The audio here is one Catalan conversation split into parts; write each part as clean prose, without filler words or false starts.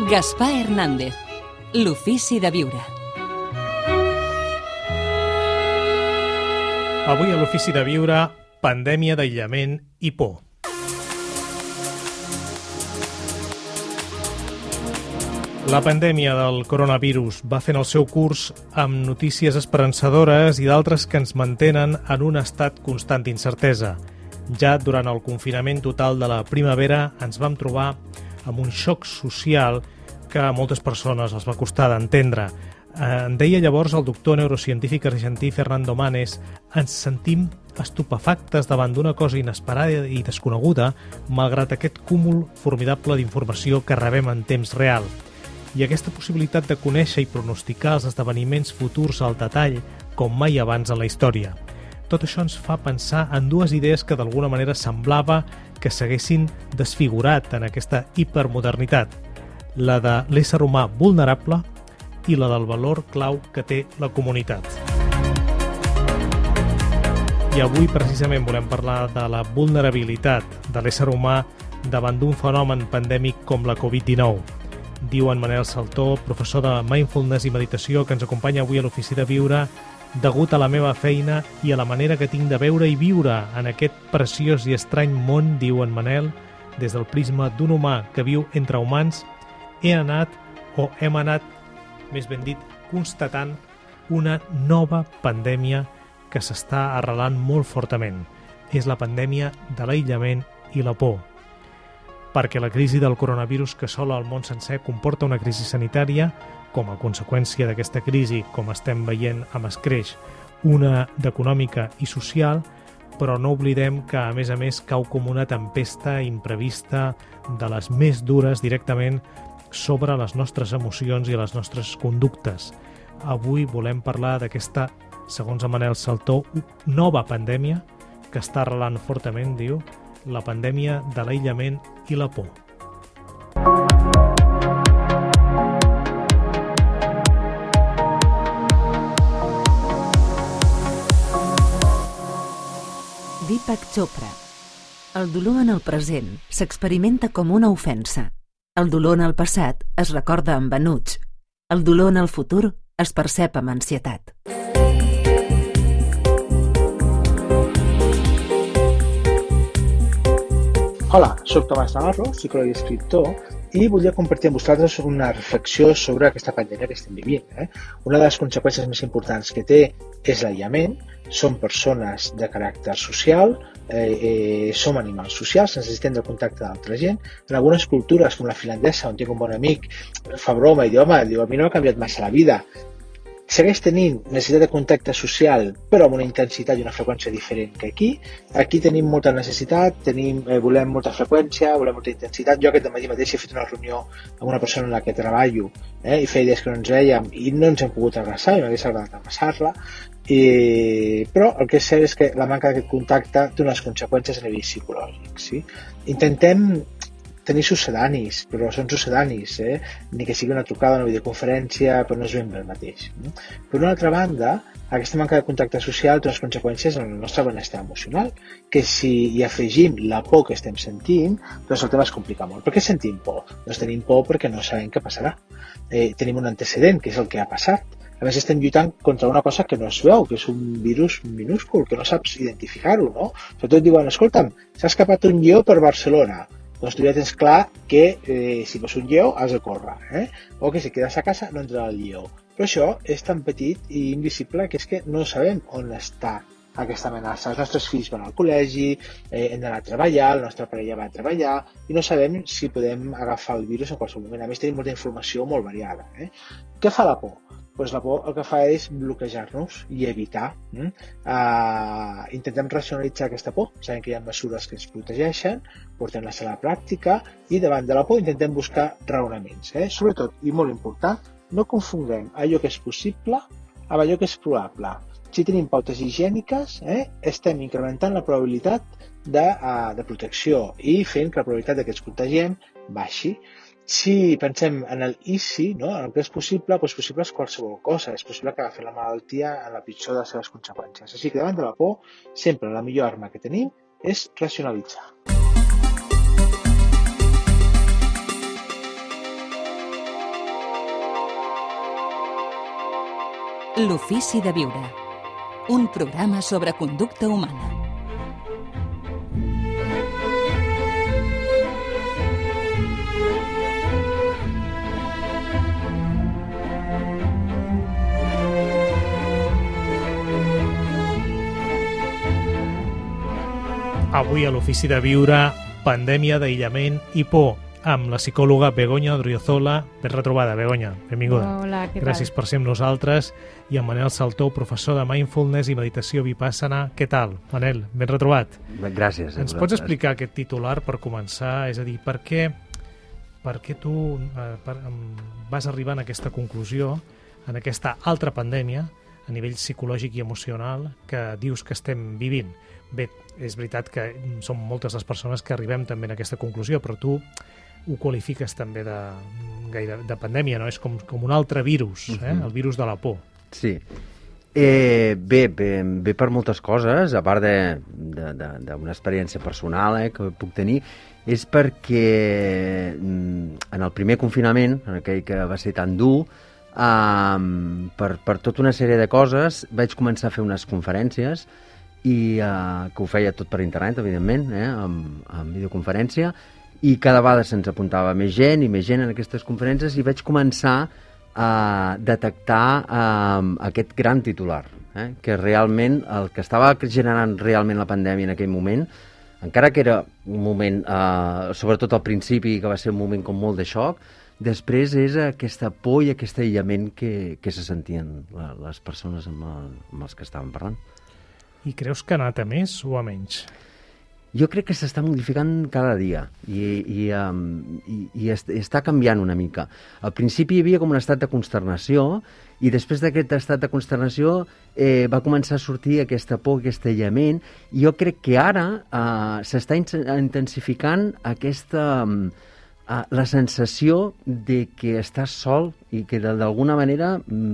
Gaspar Hernández, l'ofici de viure. Avui a l'ofici de viure, pandèmia d'aïllament i por. La pandèmia del coronavirus va fent el seu curs amb notícies esperançadores i d'altres que ens mantenen en un estat constant d'incertesa. Ja durant el confinament total de la primavera ens vam trobar amb un xoc social que a moltes persones els va costar d'entendre. En deia llavors el doctor neurocientífic argentí Fernando Manes: ens sentim estupefactes davant d'una cosa inesperada i desconeguda, malgrat aquest cúmul formidable d'informació que rebem en temps real. I aquesta possibilitat de conèixer i pronosticar els esdeveniments futurs al detall com mai abans en la història. Tot això ens fa pensar en dues idees que d'alguna manera semblava que s'haguessin desfigurat en aquesta hipermodernitat: la de l'ésser humà vulnerable i la del valor clau que té la comunitat. I avui precisament volem parlar de la vulnerabilitat de l'ésser humà davant d'un fenomen pandèmic com la Covid-19. Diu en Manel Saltó, professor de Mindfulness i Meditació, que ens acompanya avui a l'Ofici de Viure: degut a la meva feina i a la manera que tinc de veure i viure en aquest preciós i estrany món, diu en Manel, des del prisma d'un humà que viu entre humans, hem anat, més ben dit, constatant una nova pandèmia que s'està arrelant molt fortament. És la pandèmia de l'aïllament i la por. Perquè la crisi del coronavirus que assola el món sencer comporta una crisi sanitària, com a conseqüència d'aquesta crisi, com estem veient amb escreix, una d'econòmica i social, però no oblidem que, a més, cau com una tempesta imprevista de les més dures directament sobre les nostres emocions i les nostres conductes. Avui volem parlar d'aquesta, segons en Manel Saltó, nova pandèmia que està arrelant fortament, diu, la pandèmia de l'aïllament i la por. Deepak Chopra. El dolor en el present s'experimenta com una ofensa. El dolor en el passat es recorda amb enuig. El dolor en el futur es percep amb ansietat. Hola, soc Tomàs Navarro, psicòleg i escriptor, i volia compartir amb vosaltres una reflexió sobre aquesta pandèmia que estem vivint. Una de les conseqüències més importants que té és l'aïllament. Som persones de caràcter social, som animals socials, necessitem del contacte d'altra gent. En algunes cultures, com la finlandesa, on tinc un bon amic, fa broma i diu: home, a mi no m'ha canviat massa la vida. Segueix tenint necessitat de contacte social, però amb una intensitat i una freqüència diferent que aquí. Aquí tenim molta necessitat, volem molta freqüència, volem molta intensitat. Jo aquest matí mateix he fet una reunió amb una persona en la que treballo, i feia dies que no ens vèiem i no ens hem pogut abraçar, i m'hagués agradat abraçar-la. Però el que és cert és que la manca d'aquest contacte té unes conseqüències a nivell psicològic. Sí? Intentem tenir succedanis, però són succedanis, ni que sigui una trucada, una videoconferència, però no és ben bé el mateix. Per una altra banda, aquesta manca de contacte social té unes conseqüències en el nostre benestar emocional, que si hi afegim la por que estem sentint, doncs el tema es complica molt. Per què sentim por? Doncs tenim por perquè no sabem què passarà. Tenim un antecedent, que és el que ha passat. A més, estem lluitant contra una cosa que no es veu, que és un virus minúscul, que no saps identificar-ho, no? Sobretot diuen: escolta'm, s'ha escapat un lleó per Barcelona. Doncs tu ja tens clar que si veus un lleó has de córrer, o que si quedes a casa no entrarà el lleó. Però això és tan petit i invisible que és que no sabem on està aquesta amenaça. Els nostres fills van al col·legi, hem d'anar a treballar, la nostra parella va a treballar i no sabem si podem agafar el virus en qualsevol moment. A més, tenim molta informació molt variada. Què fa la por? Doncs la por el que fa és bloquejar-nos i evitar. Intentem racionalitzar aquesta por, sabem que hi ha mesures que ens protegeixen, portem-les a la pràctica i davant de la por intentem buscar raonaments. Sobretot, i molt important, no confonguem allò que és possible amb allò que és probable. Si tenim pautes higièniques, estem incrementant la probabilitat de protecció i fent que la probabilitat que ens contagiem baixi. Si pensem en el easy, no? En el que és possible, doncs possible és qualsevol cosa. És possible que agafem la malaltia en la pitjor de les seves conseqüències. Així que davant de la por, sempre la millor arma que tenim és racionalitzar. L'ofici de viure. Un programa sobre conducta humana. Avui a l'Ofici de Viure, pandèmia d'aïllament i por, amb la psicòloga Begoña Odriozola. Ben retrobada, Begoña. Benvinguda. Hola, què tal? Gràcies per ser amb nosaltres. I en Manel Saltó, professor de Mindfulness i Meditació Vipassana. Què tal, Manel? Ben retrobat. Gràcies. Ens pots explicar aquest titular per començar? És a dir, per què tu vas arribar a aquesta conclusió, en aquesta altra pandèmia, a nivell psicològic i emocional, que dius que estem vivint? Bé, és veritat que som moltes les persones que arribem també a aquesta conclusió, però tu ho qualifiques també de pandèmia, no? És com un altre virus, el virus de la por. Sí. Bé per moltes coses, a part d'una experiència personal que puc tenir, és perquè en el primer confinament, en aquell que va ser tan dur, per tota una sèrie de coses vaig començar a fer unes conferències i que ho feia tot per internet, evidentment, amb videoconferència, i cada vegada se'ns apuntava més gent en aquestes conferències i vaig començar a detectar aquest gran titular, que realment el que estava generant realment la pandèmia en aquell moment, encara que era un moment, sobretot al principi, que va ser un moment com molt de xoc, després és aquesta por i aquest aïllament que se sentien les persones amb els que estaven parlant. I creus que ha anat a més o a menys? Jo crec que s'està modificant cada dia i està canviant una mica. Al principi hi havia com un estat de consternació i després d'aquest estat de consternació va començar a sortir aquesta por, aquest aïllament, i jo crec que ara s'està intensificant la sensació de que estàs sol i que d'alguna manera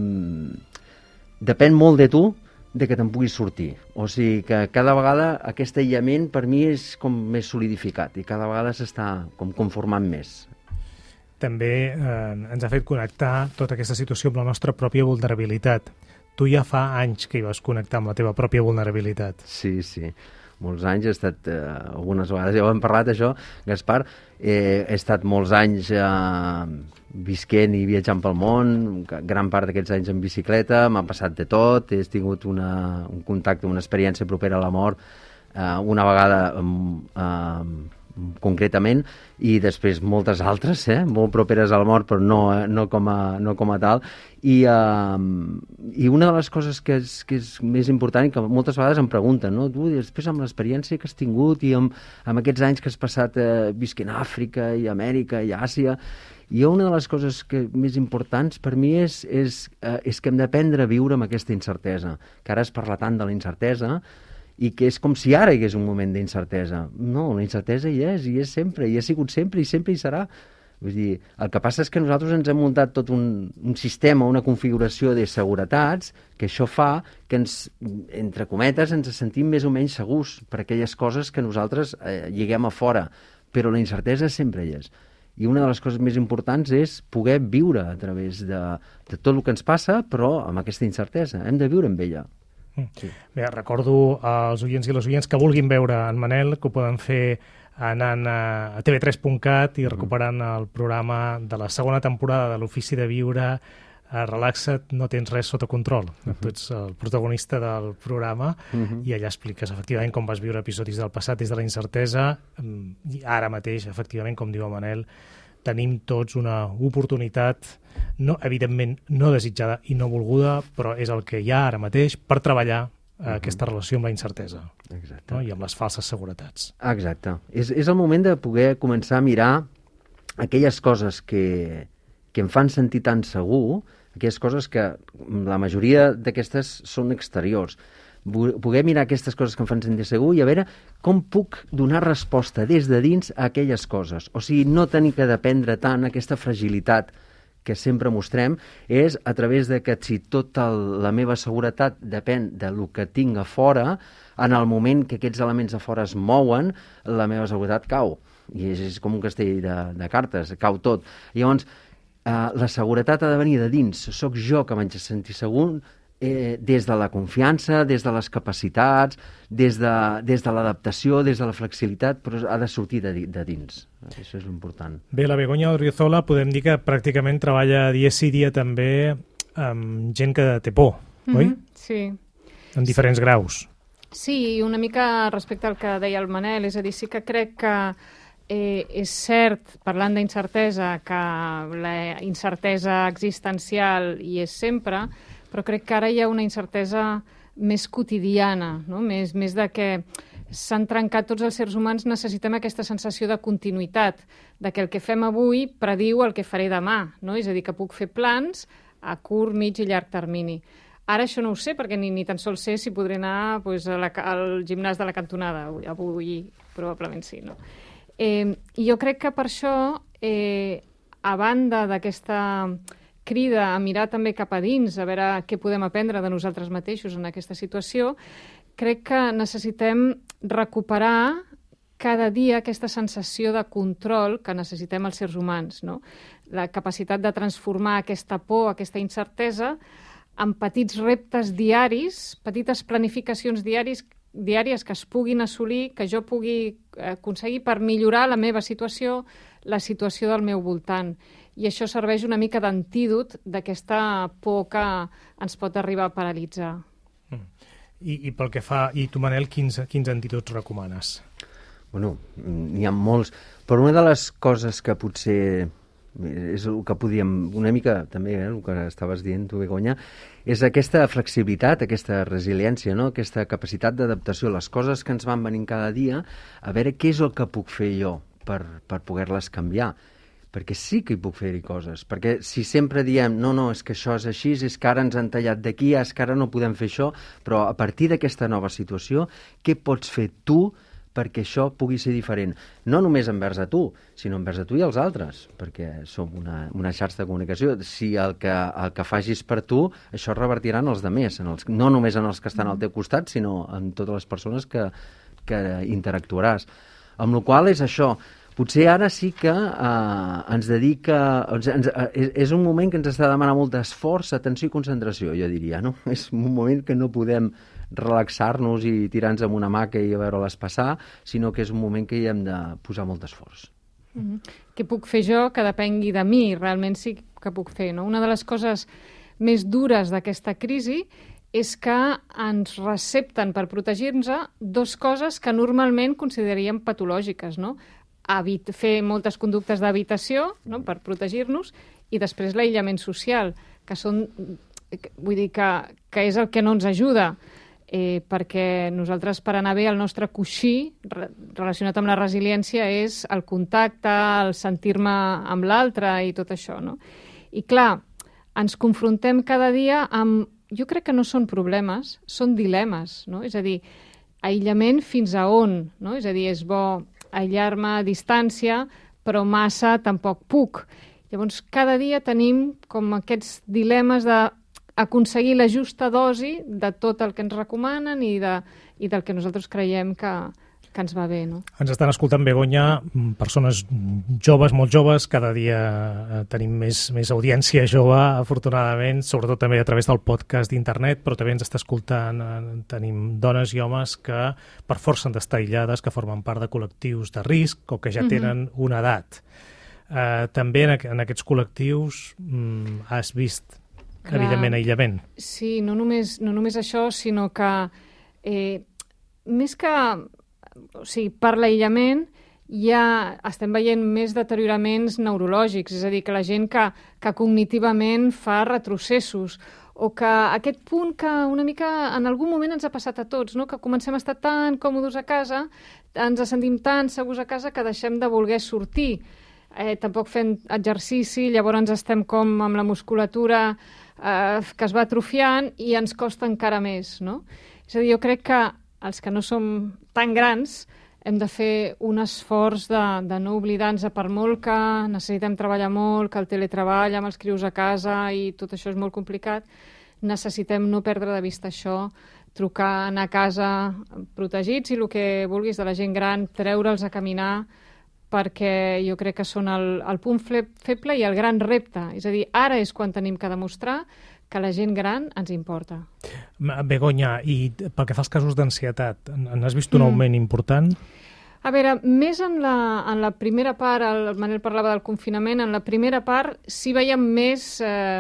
depèn molt de tu de que te'n puguis sortir. O sigui que cada vegada aquest aïllament per mi és com més solidificat i cada vegada s'està com conformant més. També ens ha fet connectar tota aquesta situació amb la nostra pròpia vulnerabilitat. Tu ja fa anys que hi vas connectar amb la teva pròpia vulnerabilitat. Sí. Molts anys, he estat, algunes vegades ja ho hem parlat això, Gaspar, he estat molts anys visquent i viatjant pel món, gran part d'aquests anys en bicicleta, m'ha passat de tot, he tingut un contacte, una experiència propera a la mort, una vegada concretament, i després moltes altres, molt properes a la mort, però no com a tal. I una de les coses que és més important i que moltes vegades em pregunten, no? Tu, després amb l'experiència que has tingut i amb aquests anys que has passat visquent a Àfrica i a Amèrica i a Àsia, i una de les coses més importants per mi és que hem d'aprendre a viure amb aquesta incertesa, que ara es parla tant de la incertesa, i que és com si ara hi hagués un moment d'incertesa. No, la incertesa hi és sempre, hi ha sigut sempre i sempre hi serà. Vull dir, el que passa és que nosaltres ens hem muntat tot un sistema, una configuració de seguretats, que això fa que entre cometes, ens sentim més o menys segurs per aquelles coses que nosaltres lliguem a fora, però la incertesa sempre hi és. I una de les coses més importants és poder viure a través de tot el que ens passa, però amb aquesta incertesa. Hem de viure amb ella. Sí. Bé, recordo als oients i les oients que vulguin veure en Manel, que ho poden fer anant a tv3.cat i recuperant el programa de la segona temporada de l'Ofici de Viure, Relaxa't, no tens res sota control. Tu ets el protagonista del programa i allà expliques efectivament com vas viure episodis del passat des de la incertesa, i ara mateix, efectivament, com diu el Manel, tenim tots una oportunitat, evidentment no desitjada i no volguda, però és el que hi ha ara mateix per treballar aquesta relació amb la incertesa. Exacte. No? I amb les falses seguretats. Exacte. És el moment de poder començar a mirar aquelles coses que em fan sentir tan segur, aquelles coses que la majoria d'aquestes són exteriors. Poder mirar aquestes coses que em fan sentir segur i a veure com puc donar resposta des de dins a aquelles coses. O sigui, no tenir que dependre tant aquesta fragilitat que sempre mostrem, és a través de que si tota la meva seguretat depèn del que tinc a fora, en el moment que aquests elements a fora es mouen, la meva seguretat cau. I és com un castell de cartes, cau tot. Llavors, la seguretat ha de venir de dins. Soc jo que m'haig de sentir segur des de la confiança, des de les capacitats, des de l'adaptació, des de la flexibilitat, però ha de sortir de dins. Això és l'important. Bé, la Begoña Odriozola podem dir que pràcticament treballa dia sí dia també amb gent que té por, oi? Sí. En diferents graus. Sí, una mica respecte al que deia el Manel, és a dir, sí que crec que és cert, parlant d'incertesa, que la incertesa existencial hi és sempre, però crec que ara hi ha una incertesa més quotidiana, no? més de que s'han trencat tots els éssers humans, necessitem aquesta sensació de continuïtat, de que el que fem avui prediu el que faré demà, no? És a dir, que puc fer plans a curt, mig i llarg termini. Ara això no ho sé, perquè ni tan sols sé si podré anar al gimnàs de la cantonada. Avui probablement sí, no? I jo crec que per això, a banda d'aquesta crida a mirar també cap a dins, a veure què podem aprendre de nosaltres mateixos en aquesta situació, crec que necessitem recuperar cada dia aquesta sensació de control que necessitem els éssers humans, no? La capacitat de transformar aquesta por, aquesta incertesa, en petits reptes diaris, petites planificacions diàries que es puguin assolir, que jo pugui aconseguir per millorar la meva situació, la situació del meu voltant. I això serveix una mica d'antídot d'aquesta por que ens pot arribar a paralitzar. I pel que fa... I tu, Manel, quins antídots recomanes? Bueno, n'hi ha molts, però una de les coses que potser és el que podíem, una mica també, el que estaves dient tu, Begoña, és aquesta flexibilitat, aquesta resiliència, no? Aquesta capacitat d'adaptació, les coses que ens van venint cada dia, a veure què és el que puc fer jo per poder-les canviar, perquè sí que hi puc fer-hi coses, perquè si sempre diem no, és que això és així, és que ara ens han tallat d'aquí, és que ara no podem fer això, però a partir d'aquesta nova situació, què pots fer tu perquè això pugui ser diferent? No només envers a tu, sinó envers a tu i als altres, perquè som una xarxa de comunicació. Si el que facis per tu, això revertirà en els altres, no només en els que estan al teu costat, sinó en totes les persones que interactuaràs. Amb la qual cosa és això. Potser ara sí que ens dedica... és un moment que ens està demanant molt d'esforç, atenció i concentració, jo diria, no? És un moment que no podem relaxar-nos i tirar-nos amb una hamaca i a veure-les passar, sinó que és un moment que hi hem de posar molt d'esforç. Què puc fer jo que depengui de mi? Realment sí que puc fer, no? Una de les coses més dures d'aquesta crisi és que ens recepten per protegir-nos dues coses que normalment consideraríem patològiques, no? Fer moltes conductes d'evitació, no?, per protegir-nos, i després l'aïllament social, que vull dir que és el que no ens ajuda, perquè nosaltres, per anar bé, el nostre coixí relacionat amb la resiliència és el contacte, el sentir-me amb l'altre i tot això, no? I clar, ens confrontem cada dia amb... Jo crec que no són problemes, són dilemes, no? És a dir, aïllament fins a on, no? És a dir, és bo aïllar-me a distància, però massa tampoc puc. Llavors, cada dia tenim com aquests dilemes d'aconseguir la justa dosi de tot el que ens recomanen i del que nosaltres creiem que ens va bé, no? Ens estan escoltant, Begoña, persones joves, molt joves, cada dia tenim més audiència jove, afortunadament, sobretot també a través del podcast d'internet, però també ens està escoltant, tenim dones i homes que per força han d'estar aïllades, que formen part de col·lectius de risc o que ja tenen una edat. També en aquests col·lectius has vist, evidentment, aïllament. Sí, no només això, sinó que més que... O sigui, per l'aïllament ja estem veient més deterioraments neurològics, és a dir, que la gent que cognitivament fa retrocessos, o que aquest punt que una mica en algun moment ens ha passat a tots, no? Que comencem a estar tan còmodes a casa, ens sentim tan segurs a casa que deixem de voler sortir. Tampoc fem exercici, llavors estem com amb la musculatura que es va atrofiant i ens costa encara més, no? És a dir, jo crec que els que no som tan grans hem de fer un esforç de no oblidar-nos, per molt que necessitem treballar molt, que el teletreball amb els crios a casa i tot això és molt complicat, necessitem no perdre de vista això, trucar, anar a casa protegits i el que vulguis de la gent gran, treure'ls a caminar, perquè jo crec que són el punt feble i el gran repte. És a dir, ara és quan tenim que demostrar que la gent gran ens importa. Begoña, i pel que fa als casos d'ansietat, n'has vist un augment important? A veure, més en la primera part, el Manel parlava del confinament, en la primera part sí veiem més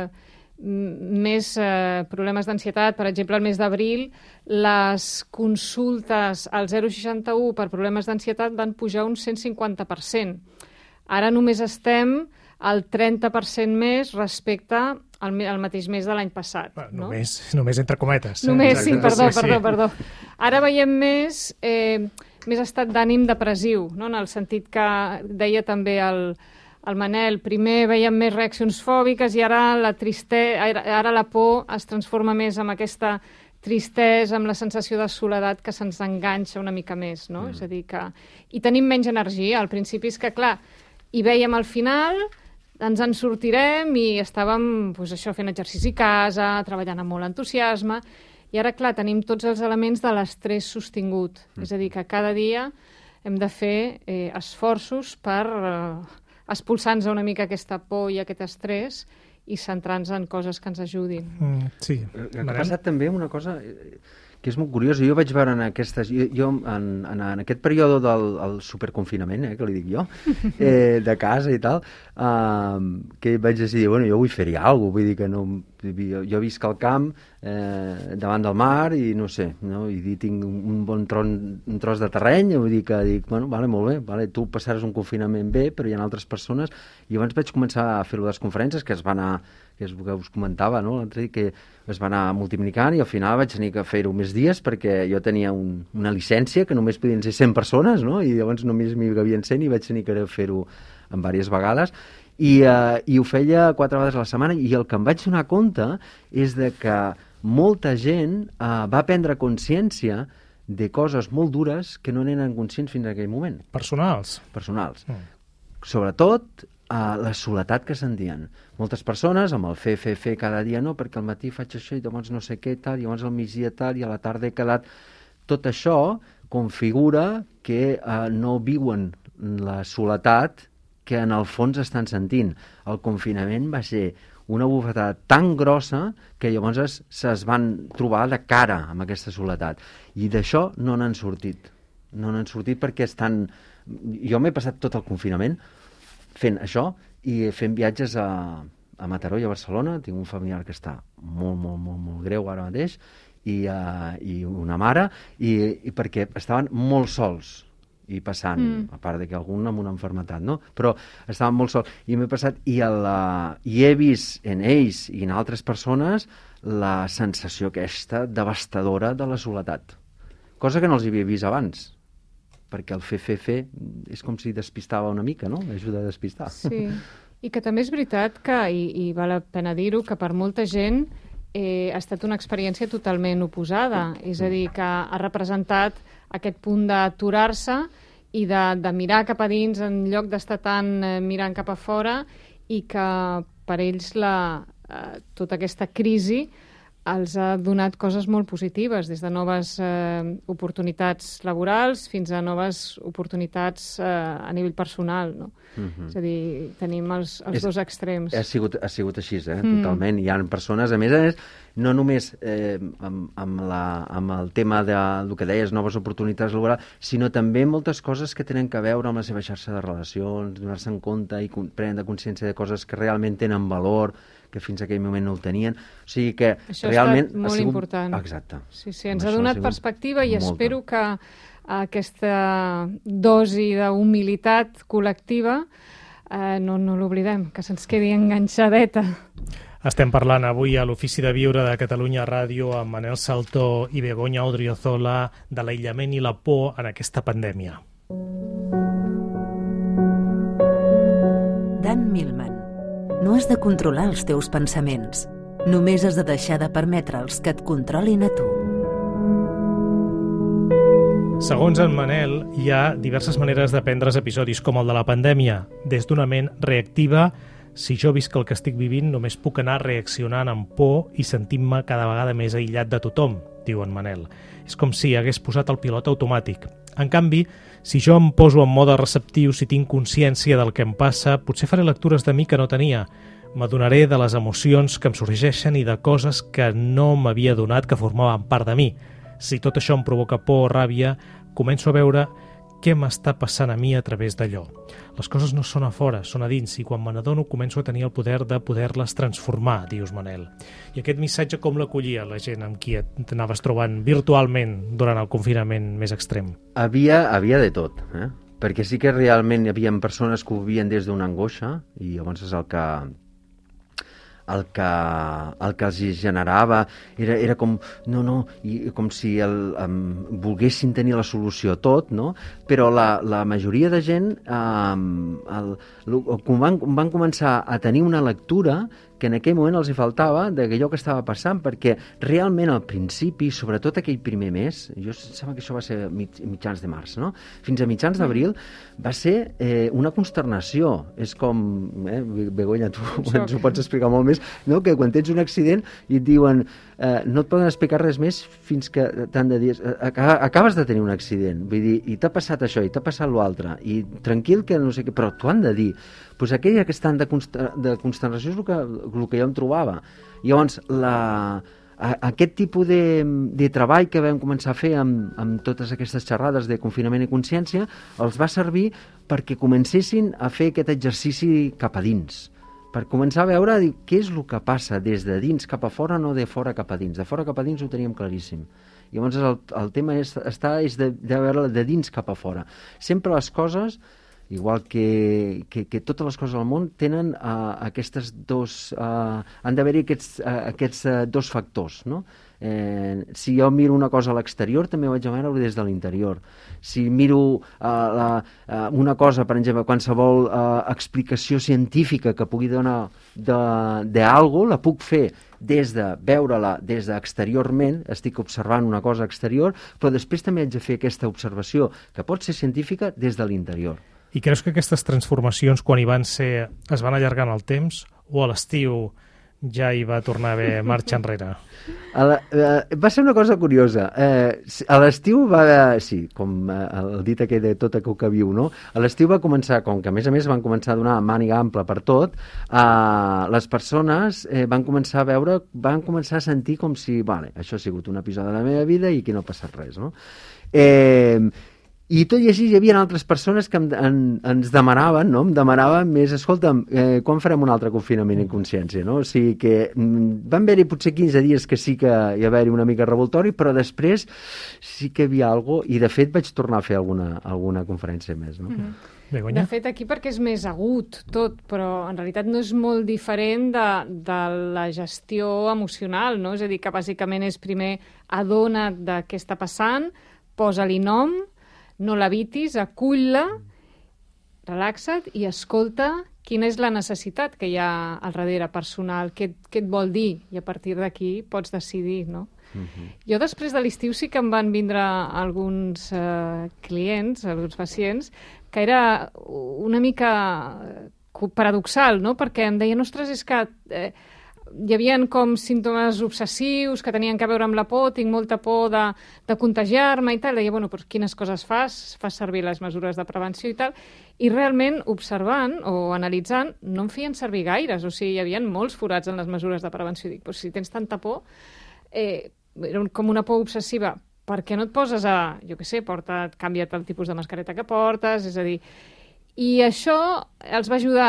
problemes d'ansietat. Per exemple, el mes d'abril les consultes al 061 per problemes d'ansietat van pujar un 150%. Ara només estem al 30% més respecte al mateix mes de l'any passat. No? Només entre cometes. Només, sí, perdó. Ara veiem més estat d'ànim depressiu, no? En el sentit que deia també el Manel, primer veiem més reaccions fòbiques i ara la por es transforma més en aquesta tristesa, amb la sensació de soledat que se'ns enganxa una mica més, no? És a dir, que... I tenim menys energia. Al principi és que, clar, hi veiem al final, ens en sortirem i estàvem fent exercici a casa, treballant amb molt entusiasme, i ara, clar, tenim tots els elements de l'estrès sostingut. És a dir, que cada dia hem de fer esforços per expulsar-nos una mica aquesta por i aquest estrès i centrar-nos en coses que ens ajudin. Sí. Ha passat també una cosa que és molt curiosa. Jo vaig veure en aquestes... Jo en aquest període del superconfinament, que li dic jo, de casa i tal, que vaig decidir, jo vull fer-hi alguna cosa, vull dir que no... Jo visc al camp, davant del mar, i no sé, no? I tinc un bon tros de terreny, vull dir que dic, molt bé, tu passaràs un confinament bé, però hi ha altres persones, i llavors vaig començar a fer les conferències, que es va anar, que és el que us comentava, no? L'altre dia, que es va anar multiplicant, i al final vaig tenir que fer-ho més dies, perquè jo tenia una llicència que només podien ser 100 persones, no? I llavors només m'hi havien 100 i vaig tenir que fer-ho en diverses vegades, i ho feia 4 vegades a la setmana, i el que em vaig donar compte és de que molta gent va prendre consciència de coses molt dures que no n'eren conscients fins a aquell moment. Personals. Sobretot la soledat que sentien. Moltes persones amb el fer cada dia, no, perquè al matí faig això i llavors no sé què tal, i llavors al migdia tal, i a la tarda he quedat... Tot això configura que no viuen la soledat que en el fons estan sentint. El confinament va ser una bufetada tan grossa que llavors es van trobar de cara amb aquesta soledat. I d'això no n'han sortit. No n'han sortit perquè estan... Jo m'he passat tot el confinament fent això i fent viatges a Mataró i a Barcelona. Tinc un familiar que està molt greu ara mateix i una mare, i perquè estaven molt sols i passant, a part de que algun amb una malaltia, no? Però estaven molt sols. I m'he passat, i he vist en ells i en altres persones la sensació aquesta devastadora de la soledat. Cosa que no els havia vist abans, perquè el fer és com si despistava una mica, no? Ajuda a despistar. Sí, i que també és veritat que, i val la pena dir-ho, que per molta gent ha estat una experiència totalment oposada. És a dir, que ha representat aquest punt d'aturar-se i de mirar cap a dins en lloc d'estar tant mirant cap a fora, i que per ells tota aquesta crisi els ha donat coses molt positives, des de noves oportunitats laborals fins a noves oportunitats a nivell personal, no? És a dir, tenim els dos extrems. Ha sigut així, totalment. Hi ha persones, a més, no només amb el tema del que deies, noves oportunitats laborals, sinó també moltes coses que tenen a veure amb la seva xarxa de relacions, donar-se en compte i prendre consciència de coses que realment tenen valor, que fins a aquell moment no ho tenien. O sigui que això realment... Això ha estat molt important. Exacte. Sí, ens ha donat perspectiva i espero que aquesta dosi d'humilitat col·lectiva no l'oblidem, que se'ns quedi enganxadeta. Estem parlant avui a l'Ofici de Viure de Catalunya Ràdio amb Manel Saltó i Begoña Odriozola de l'aïllament i la por en aquesta pandèmia. Dan Millman. No has de controlar els teus pensaments. Només has de deixar de permetre'ls que et controlin a tu. Segons en Manel, hi ha diverses maneres de prendre's episodis com el de la pandèmia. Des d'una ment reactiva, si jo visc el que estic vivint, només puc anar reaccionant amb por i sentint-me cada vegada més aïllat de tothom, diu en Manel. És com si hagués posat el pilot automàtic. En canvi, si jo em poso en mode receptiu, si tinc consciència del que em passa, potser faré lectures de mi que no tenia. M'adonaré de les emocions que em sorgeixen i de coses que no m'havia adonat que formaven part de mi. Si tot això em provoca por o ràbia, començo a veure què m'està passant a mi a través d'allò. Les coses no són a fora, són a dins, i quan me n'adono començo a tenir el poder de poder-les transformar, dius Manel. I aquest missatge com l'acollia la gent amb qui t'anaves trobant virtualment durant el confinament més extrem? Havia de tot, perquè sí que realment hi havia persones que ho vivien des d'una angoixa, i llavors és el que els generava era com, i com si volguessin tenir la solució a tot, no? Però la majoria de gent van començar a tenir una lectura que en aquell moment els hi faltava d'allò que estava passant, perquè realment al principi, sobretot aquell primer mes, jo sembla que això va ser mitjans de març, no? Fins a mitjans d'abril va ser una consternació. És com, Begoña, tu ens ho pots explicar molt més, no? Que quan tens un accident i et diuen no et poden explicar res més fins que t'han de dir acabes de tenir un accident, vull dir, i t'ha passat això i t'ha passat l'altre, i tranquil que no sé què, però t'ho han de dir. Doncs aquella que estan de consternació és el que jo em trobava. Llavors, aquest tipus de treball que vam començar a fer amb totes aquestes xerrades de confinament i consciència els va servir perquè comencessin a fer aquest exercici cap a dins, per començar a veure què és el que passa des de dins cap a fora, no de fora cap a dins. De fora cap a dins ho teníem claríssim. Llavors el tema és de veure de dins cap a fora. Sempre les coses, igual que totes les coses del món, tenen aquestes dos... han d'haver-hi aquests dos factors, no? Si jo miro una cosa a l'exterior, també vaig a veure des de l'interior. Si miro una cosa, per exemple, qualsevol explicació científica que pugui donar d'alguna, la puc fer des de veure-la des d'exteriorment, estic observant una cosa exterior, però després també haig de fer aquesta observació, que pot ser científica, des de l'interior. I creus que aquestes transformacions, quan hi van ser, es van allargar en el temps, o a l'estiu ja hi va tornar a haver marxa enrere? Va ser una cosa curiosa. A l'estiu sí, com el dit aquell de tota coca viu, no? A l'estiu va començar, com que a més van començar a donar màniga ampla per tot, les persones van començar a sentir com si, vale, això ha sigut un episodi de la meva vida i aquí no ha passat res, no? I tot i així hi havia altres persones que ens demanaven, no? Em demanaven més, escolta'm, quan farem un altre confinament en consciència, no? O sigui que van haver-hi potser 15 dies que sí que hi va haver-hi una mica revoltori, però després sí que hi havia alguna cosa, i de fet vaig tornar a fer alguna conferència més, no? Begoña? De fet, aquí perquè és més agut tot, però en realitat no és molt diferent de la gestió emocional, no? És a dir, que bàsicament és primer adona't de què està passant, posa-li nom, no l'evitis, acull-la, relaxa't i escolta quina és la necessitat que hi ha al darrere personal, què et vol dir, i a partir d'aquí pots decidir, no? Jo després de l'estiu sí que em van vindre alguns clients, alguns pacients, que era una mica paradoxal, no? Perquè em deien, ostres, és que hi havia com símptomes obsessius que tenien a veure amb la por, tinc molta por de contagiar-me i tal. Deia, bueno, però quines coses fas? Fas servir les mesures de prevenció i tal. I realment, observant o analitzant, no en feien servir gaires. O sigui, hi havia molts forats en les mesures de prevenció. Dic, però si tens tanta por, era com una por obsessiva. Per què no et poses jo què sé, canvia't el tipus de mascareta que portes, és a dir... I això els va ajudar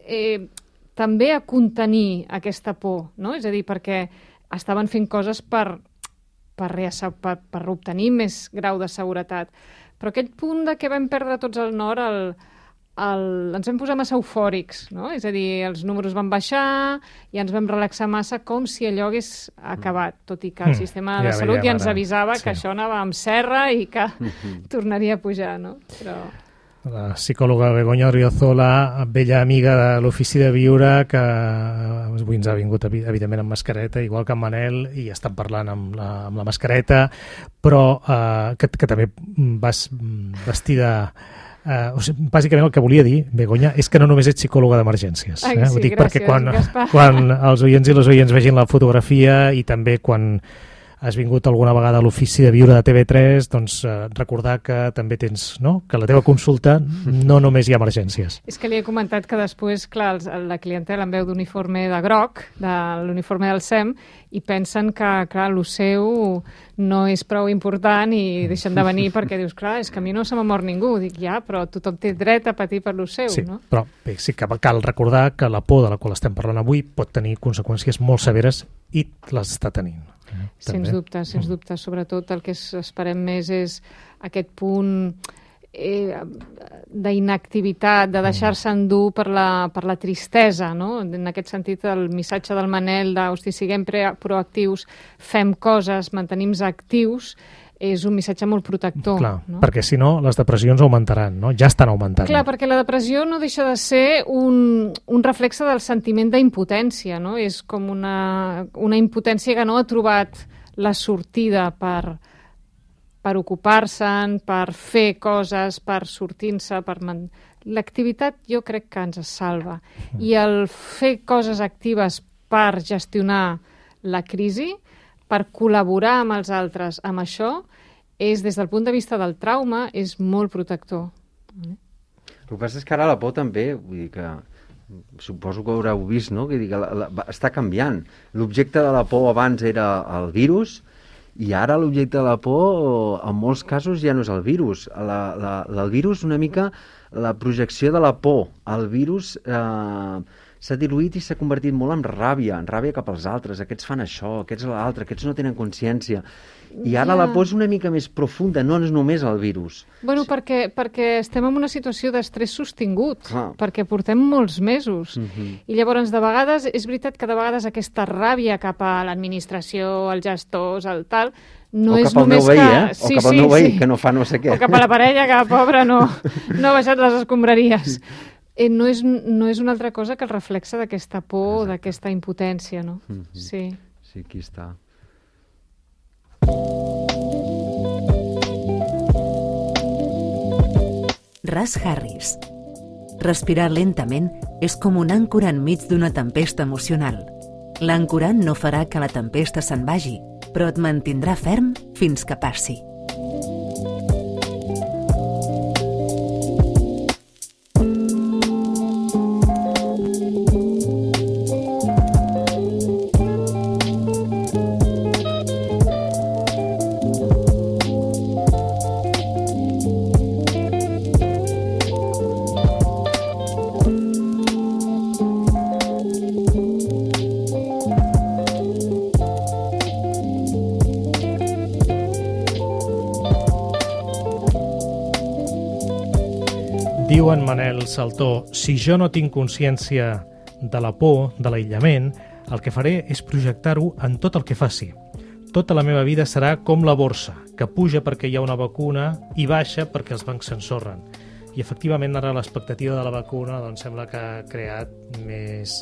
també a contenir aquesta por, no? És a dir, perquè estaven fent coses per obtenir més grau de seguretat. Però aquell punt de que vam perdre tots el nord, ens vam posar massa eufòrics, no? És a dir, els números van baixar i ens vam relaxar massa com si allò hagués acabat, tot i que el sistema de salut ja ens avisava que això anava amb serra i que tornaria a pujar, no? Però... La psicòloga Begoña Odriozola, vella amiga de l'Ofici de Viure, que avui ens ha vingut, evidentment, amb mascareta, igual que en Manel, i estan parlant amb la mascareta, però que també vas vestida... bàsicament el que volia dir, Begoña, és que no només ets psicòloga d'emergències. Sí, ho dic gràcies, perquè quan els oients i les oients vegin la fotografia i també quan has vingut alguna vegada a l'ofici de viure de TV3, doncs recordar que també tens, no?, que a la teva consulta no només hi ha emergències. És que li he comentat que després, clar, la clientela em veu d'uniforme de groc, de l'uniforme del SEM, i pensen que, clar, el seu no és prou important i deixen de venir perquè dius, clar, és que a mi no se m'ha mort ningú. Dic, ja, però tothom té dret a patir per lo seu, sí, no? Però bé, sí que cal recordar que la por de la qual estem parlant avui pot tenir conseqüències molt severes i les està tenint. Sens dubte, sens dubte. Sobretot el que esperem més és aquest punt d'inactivitat, de deixar-se endur per la tristesa, no? En aquest sentit, el missatge del Manel de, hosti, siguem proactius, fem coses, mantenim-nos actius, és un missatge molt protector. Clar, no? perquè si no, les depressions augmentaran, no? Ja estan augmentant. Clar, perquè la depressió no deixa de ser un reflexe del sentiment d'impotència, no? És com una impotència que no ha trobat la sortida per ocupar-se'n, per fer coses, per sortir-se, L'activitat jo crec que ens salva. I el fer coses actives per gestionar la crisi, per col·laborar amb els altres amb això, és, des del punt de vista del trauma, és molt protector. El que passa és que ara la por també, vull dir que suposo que ho haureu vist, no? Vull dir que està canviant. L'objecte de la por abans era el virus, i ara l'objecte de la por, en molts casos, ja no és el virus. El virus, una mica, la projecció de la por. El virus s'ha diluït i s'ha convertit molt en ràbia cap als altres. Aquests fan això, aquests l'altre, aquests no tenen consciència. I ara la por és una mica més profunda, no és només el virus. Bueno, perquè estem en una situació d'estrès sostingut, perquè portem molts mesos. I llavors, de vegades, és veritat que de vegades aquesta ràbia cap a l'administració, als gestors, el tal, no és només que... O cap al meu veí, que no fa no sé què. O cap a la parella, que pobra no ha baixat les escombraries. No és una altra cosa que el reflexe d'aquesta por, d'aquesta impotència, no? Sí. Sí, aquí està. Russ Harris. Respirar lentament és com un àncora enmig d'una tempesta emocional. L'ancorant no farà que la tempesta se'n vagi, però et mantindrà ferm fins que passi. Diu en Manel Saltó, si jo no tinc consciència de la por, de l'aïllament, el que faré és projectar-ho en tot el que faci. Tota la meva vida serà com la borsa, que puja perquè hi ha una vacuna i baixa perquè els bancs s'ensorren. I efectivament ara l'expectativa de la vacuna doncs, sembla que ha creat més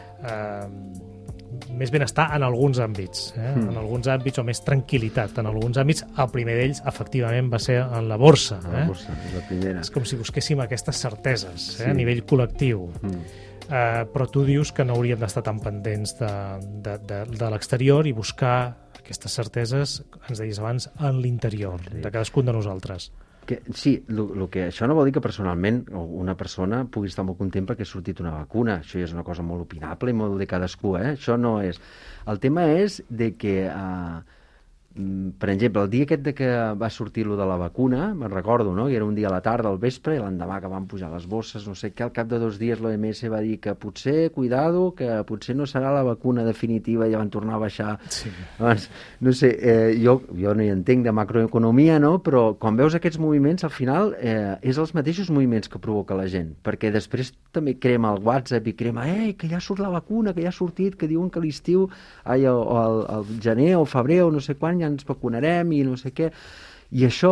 benestar en alguns àmbits, en alguns àmbits, o més tranquil·litat en alguns àmbits. El primer d'ells, efectivament, va ser en la borsa. La borsa, és la primera. És com si busquéssim aquestes certeses a nivell col·lectiu. Però tu dius que no hauríem d'estar tan pendents de l'exterior i buscar aquestes certeses, ens deies abans, en l'interior de cadascun de nosaltres. Sí, això no vol dir que personalment una persona pugui estar molt content perquè ha sortit una vacuna. Això ja és una cosa molt opinable i molt de cadascú, Això no és... El tema és de que, per exemple, el dia aquest de que va sortir lo de la vacuna, me'n recordo, no? I era un dia a la tarda, al vespre, i l'endemà que van pujar les bosses, no sé què, al cap de 2 dies l'OMS va dir que potser, cuidado, que potser no serà la vacuna definitiva, i ja van tornar a baixar. Sí. Abans, no sé, jo no hi entenc de macroeconomia, no? Però quan veus aquests moviments, al final, és els mateixos moviments que provoca la gent, perquè després també crema el WhatsApp i crema, que ja surt la vacuna, que ja ha sortit, que diuen que l'estiu, o al gener o febrer o no sé quan, ens vacunarem i no sé què. I això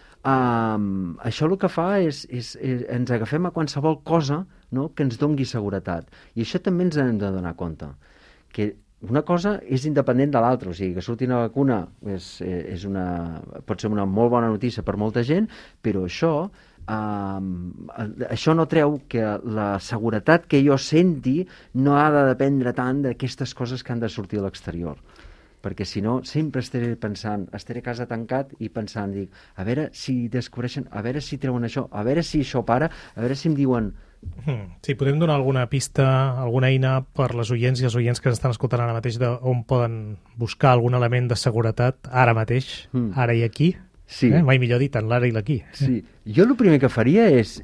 el que fa és ens agafem a qualsevol cosa, no?, que ens dongui seguretat. I això també ens hem de donar compte. Que una cosa és independent de l'altra, o sigui, que surti una vacuna pot ser una molt bona notícia per molta gent, però això no treu que la seguretat que jo senti no ha de dependre tant d'aquestes coses que han de sortir a l'exterior. perquè si no sempre estaré a casa tancat i pensant, dic, a veure si descobreixen, a veure si treuen això, a veure si això para, a veure si em diuen... Sí, podem donar alguna pista, alguna eina per les oients i els oients que estan escoltant ara mateix d'on poden buscar algun element de seguretat ara mateix, ara i aquí? Sí. Mai millor dit, en l'ara i l'aquí. Sí. Jo el primer que faria és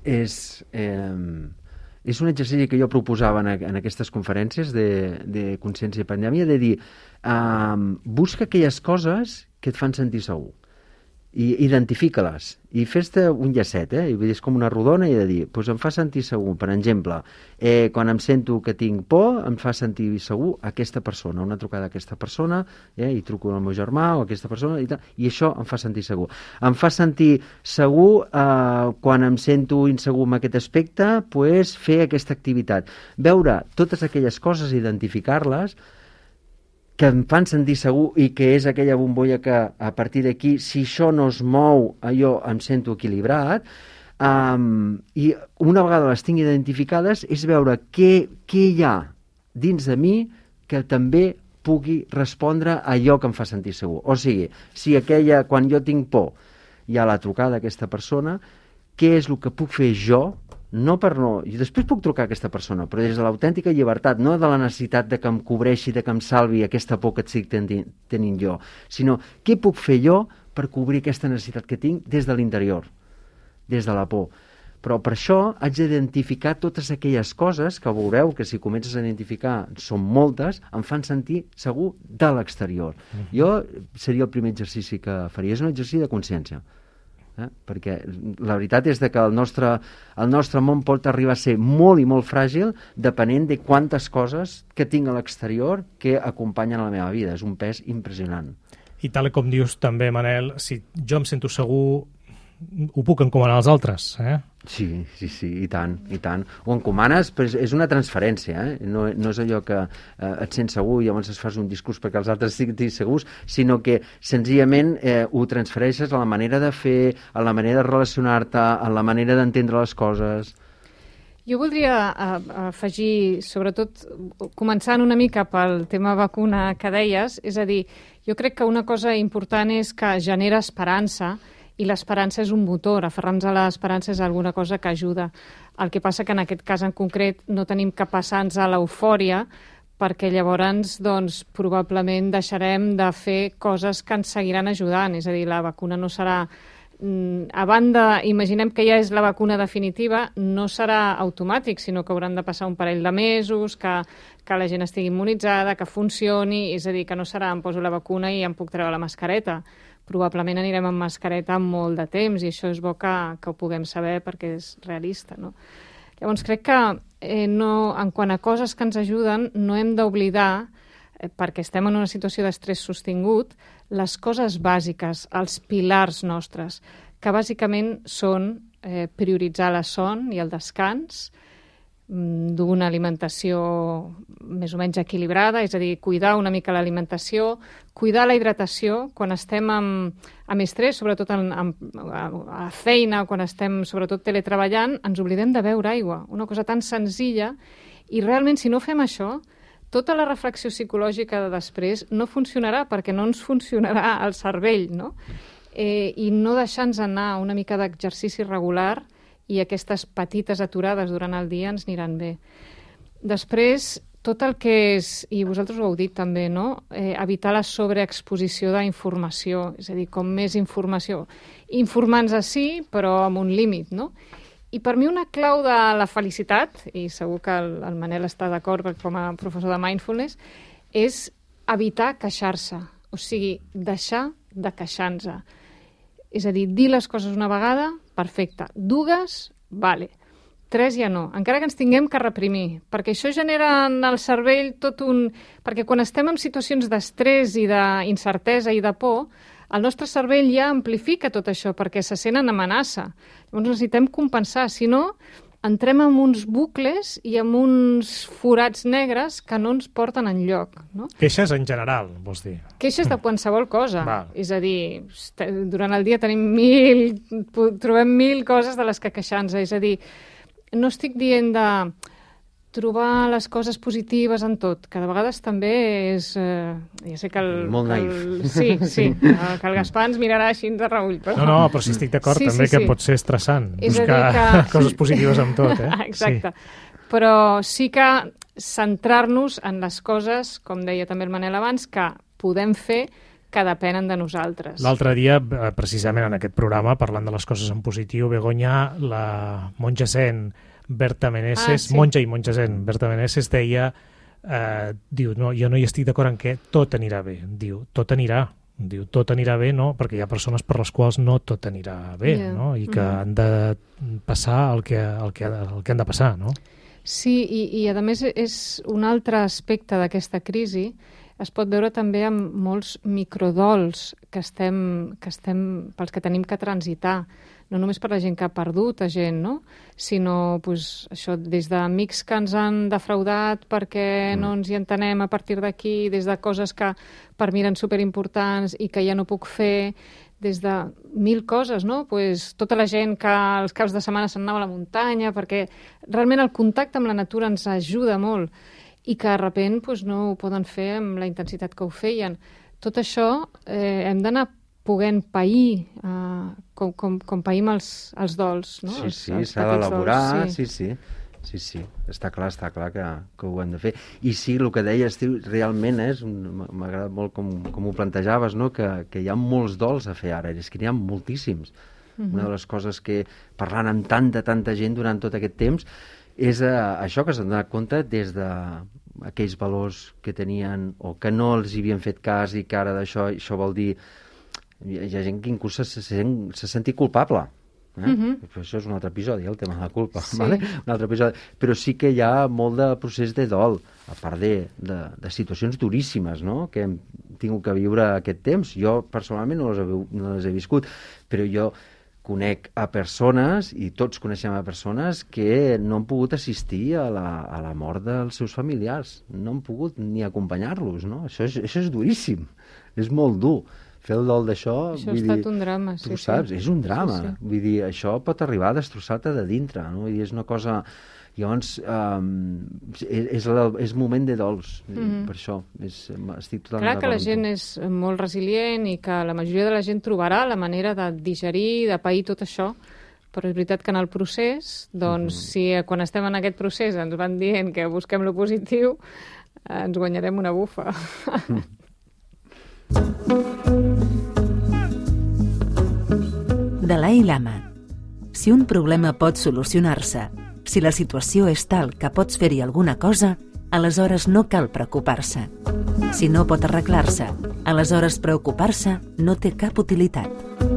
un exercici que jo proposava en aquestes conferències de consciència i pandèmia, de dir, busca aquelles coses que et fan sentir segur i identifica-les i fes-te un llacet, i és com una rodona i de dir, doncs em fa sentir segur, per exemple, quan em sento que tinc por, em fa sentir segur aquesta persona, una trucada a aquesta persona, i truco al meu germà o a aquesta persona, i això em fa sentir segur. Em fa sentir segur quan em sento insegur en aquest aspecte, doncs fer aquesta activitat. Veure totes aquelles coses, identificar-les, que em fan sentir segur i que és aquella bombolla que a partir d'aquí, si això no es mou, jo em sento equilibrat, i una vegada les tinc identificades és veure què hi ha dins de mi que també pugui respondre a allò que em fa sentir segur. O sigui, si quan jo tinc por, hi ha la trucada d'aquesta persona, què és el que puc fer jo? Jo després puc trucar a aquesta persona, però des de l'autèntica llibertat, no de la necessitat de que em cobreixi, de que em salvi aquesta por que et estic tenint jo, sinó què puc fer jo per cobrir aquesta necessitat que tinc des de l'interior, des de la por. Però per això haig d'identificar totes aquelles coses que veureu que si comences a identificar són moltes, em fan sentir segur de l'exterior. Jo seria el primer exercici que faria. És un exercici de consciència. Perquè la veritat és que el nostre món pot arribar a ser molt i molt fràgil depenent de quantes coses que tinc a l'exterior que acompanyen la meva vida. És un pes impressionant. I tal com dius també, Manel, si jo em sento segur, ho puc encomanar als altres, Sí, i tant. Ho encomanes, però és una transferència, no és allò que et sents segur i llavors fas un discurs perquè els altres siguin segurs, sinó que senzillament ho transfereixes a la manera de fer, a la manera de relacionar-te, a la manera d'entendre les coses. Jo voldria afegir, sobretot, començant una mica pel tema vacuna que deies, és a dir, jo crec que una cosa important és que genera esperança, i l'esperança és un motor, aferrar-nos a l'esperança és alguna cosa que ajuda. El que passa que en aquest cas en concret no tenim que passar-nos a l'eufòria perquè llavors doncs, probablement deixarem de fer coses que ens seguiran ajudant. És a dir, la vacuna no serà... A banda, imaginem que ja és la vacuna definitiva, no serà automàtic, sinó que hauran de passar un parell de mesos, que la gent estigui immunitzada, que funcioni, és a dir, que no serà em poso la vacuna i em puc treure la mascareta. Probablement anirem amb mascareta molt de temps i això és bo que ho puguem saber perquè és realista, no? Llavors crec que en quant a coses que ens ajuden no hem d'oblidar, perquè estem en una situació d'estrès sostingut, les coses bàsiques, els pilars nostres, que bàsicament són prioritzar la son i el descans, d'una alimentació més o menys equilibrada, és a dir, cuidar una mica l'alimentació, cuidar la hidratació, quan estem amb estrès, sobretot a feina, quan estem sobretot teletreballant, ens oblidem de beure aigua, una cosa tan senzilla, i realment si no fem això, tota la reflexió psicològica de després no funcionarà perquè no ens funcionarà el cervell, no? I no deixar-nos anar una mica d'exercici regular i aquestes petites aturades durant el dia ens aniran bé. Després, tot el que és, i vosaltres ho heu dit també, no? Evitar la sobreexposició d'informació, és a dir, com més informació. Informar-nos sí, però amb un límit, no? I per mi una clau de la felicitat, i segur que el Manel està d'acord com a professor de mindfulness, és evitar queixar-se, o sigui, deixar de queixar-nos. És a dir, dir les coses una vegada, perfecte. Dues, vale. 3 ja no. Encara que ens tinguem que reprimir, perquè això genera en el cervell tot un... Perquè quan estem en situacions d'estrès i d'incertesa i de por, el nostre cervell ja amplifica tot això perquè se sent en amenaça. Llavors necessitem compensar, si no, entrem en uns bucles i en uns forats negres que no ens porten enlloc. No? Queixes en general, vols dir? Queixes de qualsevol cosa. Va. És a dir, durant el dia trobem 1000 coses de les que queixar-nos. És a dir, no estic dient de trobar les coses positives en tot, que de vegades també és... ja sé que Molt naïf. Sí, que el Gaspar ens mirarà així de reull. Però... No, però si estic d'acord també que pot ser estressant És buscar coses positives amb tot, Exacte. Però sí que centrar-nos en les coses, com deia també el Manel abans, que podem fer que depenen de nosaltres. L'altre dia, precisament en aquest programa, parlant de les coses en positiu, Begoña, la monja zen Berta Meneses, monja i monja zen Berta Meneses, deia, diu, no, jo no hi estic d'acord en què tot anirà bé. Diu, tot anirà bé, no? Perquè hi ha persones per les quals no tot anirà bé, no? I que han de passar el que han de passar, no? Sí, i a més és un altre aspecte d'aquesta crisi. Es pot veure també amb molts microdols pels que tenim que transitar, no només per la gent que ha perdut gent, no? Sinó això, des d'amics que ens han defraudat perquè no ens hi entenem a partir d'aquí, des de coses que per mi eren superimportants i que ja no puc fer, des de 1000 coses, no? Tota la gent que els caps de setmana se'n anava a la muntanya, perquè realment el contacte amb la natura ens ajuda molt, i que de sobte no ho poden fer amb la intensitat que ho feien. Tot això hem d'anar podent pair, com païm els dols, no? Sí, s'ha d'elaborar, sí. Està clar que ho hem de fer. I sí, el que deies, realment m'ha agradat molt com ho plantejaves, no? Que hi ha molts dols a fer ara, és que n'hi ha moltíssims. Una de les coses que, parlant amb tanta gent durant tot aquest temps, és això que s'han donat compte des d'aquells valors que tenien o que no els hi havien fet cas i que ara això vol dir... Hi ha gent que inclús se senti culpable. Però això és un altre episodi, el tema de la culpa. Sí. Vale? Un altre episodi. Però sí que hi ha molt de procés de dol, a part de situacions duríssimes, no? Que hem tingut que viure aquest temps. Jo personalment no les he viscut, però jo conec a persones, i tots coneixem a persones, que no han pogut assistir a la mort dels seus familiars. No han pogut ni acompanyar-los, no? Això és duríssim, és molt dur. Fer el dol d'això... Això ha estat un drama, sí. Tu saps, és un drama. Sí. Vull dir, això pot arribar a destrossar-te de dintre, no? Vull dir, és una cosa... Llavors, és moment de dols, per això. Estic totalment Clar que la gent és molt resilient i que la majoria de la gent trobarà la manera de digerir, de pair tot això, però és veritat que en el procés, doncs, si quan estem en aquest procés ens van dient que busquem lo positiu, ens guanyarem una bufa. Dalai Lama. Si un problema pot solucionar-se, si la situació és tal que pots fer-hi alguna cosa, aleshores no cal preocupar-se. Si no pot arreglar-se, aleshores preocupar-se no té cap utilitat.